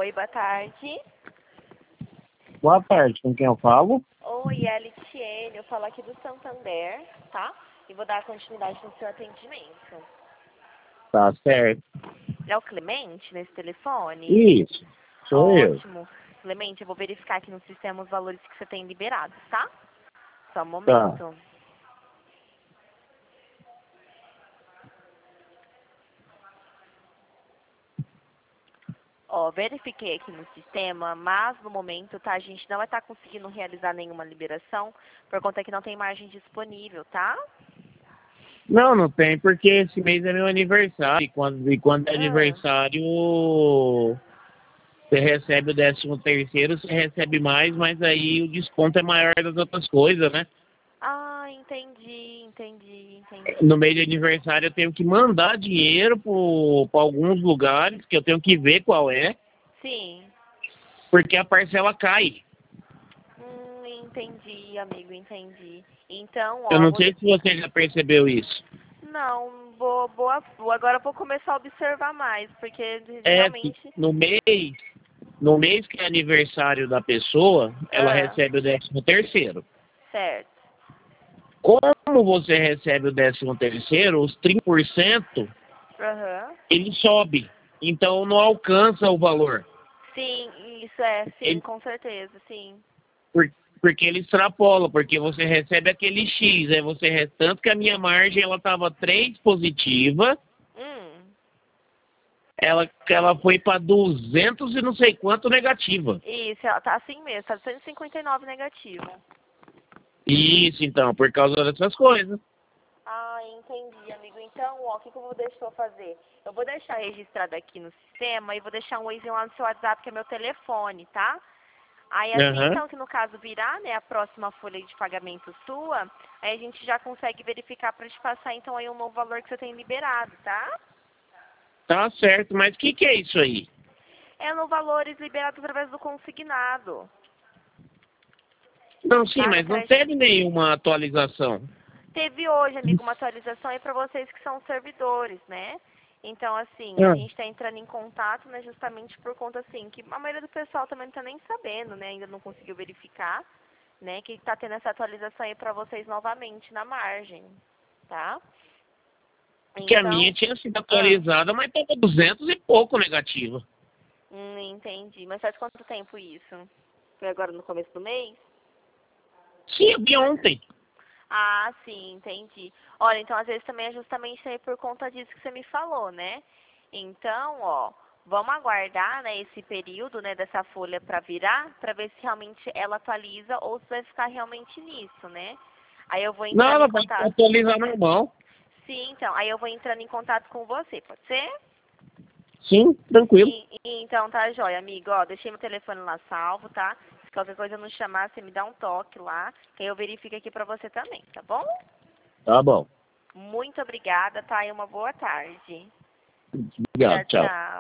Oi, boa tarde. Boa tarde, com quem eu falo? Oi, é a Litiene, eu falo aqui do Santander, tá? E vou dar continuidade no seu atendimento. Tá certo. É o Clemente nesse telefone? Isso, sou eu. Ótimo. Clemente, eu vou verificar aqui no sistema os valores que você tem liberados, tá? Só um Tá. momento. Ó, verifiquei aqui no sistema, mas no momento, tá, a gente não vai estar conseguindo realizar nenhuma liberação por conta que não tem margem disponível, tá? Não, não tem, porque esse mês é meu aniversário. E quando é Ah, aniversário, você recebe o 13º, você recebe mais, mas aí o desconto é maior das outras coisas, né? No entendi. mês de aniversário eu tenho que mandar dinheiro para alguns lugares, que eu tenho que ver qual é, Sim. porque a parcela cai. Entendi, amigo, entendi. Então, Eu ó, não sei se você já percebeu isso. Não, agora eu vou começar a observar mais, porque É que realmente... no mês que é aniversário da pessoa, ela Ah, recebe o 13º. certo. Como você recebe o 13º, os 30% Aham. ele sobe. Então não alcança o valor. Sim, sim, Ele, com certeza, sim. por- porque ele extrapola, porque você recebe aquele X, aí você tanto que a minha margem ela estava 3 positiva, Hum, ela foi para 200 e não sei quanto negativa. isso, ela tá assim mesmo, tá 259 negativo. Isso, então, por causa dessas coisas. Entendi, amigo. Então, ó, o que eu vou deixar eu fazer? Eu vou deixar registrado aqui no sistema e vou deixar um oizinho lá no seu WhatsApp, que é meu telefone, tá? Aí assim, Aham. então, que no caso virar, né, a próxima folha de pagamento sua, aí a gente já consegue verificar para te passar, então, aí um novo valor que você tem liberado, tá? Tá certo, mas o que é isso aí? É no valores liberados através do consignado, Não, sim, tá? No mas não crédito. teve nenhuma atualização. Teve hoje, amigo, uma atualização aí para vocês que são servidores, né? Então, assim, a Ah, gente está entrando em contato, né, justamente por conta, assim, que a maioria do pessoal também não tá nem sabendo, né? Ainda não conseguiu verificar, né? Que tá tendo essa atualização aí para vocês novamente na margem, tá? que a minha Então, tinha sido ah, atualizada, mas estava 200 e pouco negativa. entendi. Mas faz quanto tempo isso? Foi agora no começo do mês? Sim, eu vi ontem. Ah, sim, entendi. Olha, então às vezes também é justamente aí por conta disso que você me falou, né? Então, ó, vamos aguardar, né, esse período, né, dessa folha para virar, para ver se realmente ela atualiza ou se vai ficar realmente nisso, né? Aí eu vou Não, entrando em ela vai contato. atualizar normal. Sim, então, aí eu vou entrando em contato com você, pode ser? Sim, tranquilo. Então tá jóia, amigo. Ó, deixei meu telefone lá salvo, tá? Se qualquer coisa não chamar, você me dá um toque lá, que aí eu verifico aqui pra você também, tá bom? Tá bom. Muito obrigada, tá? E uma boa tarde. Obrigado, Tchau, tchau. tchau.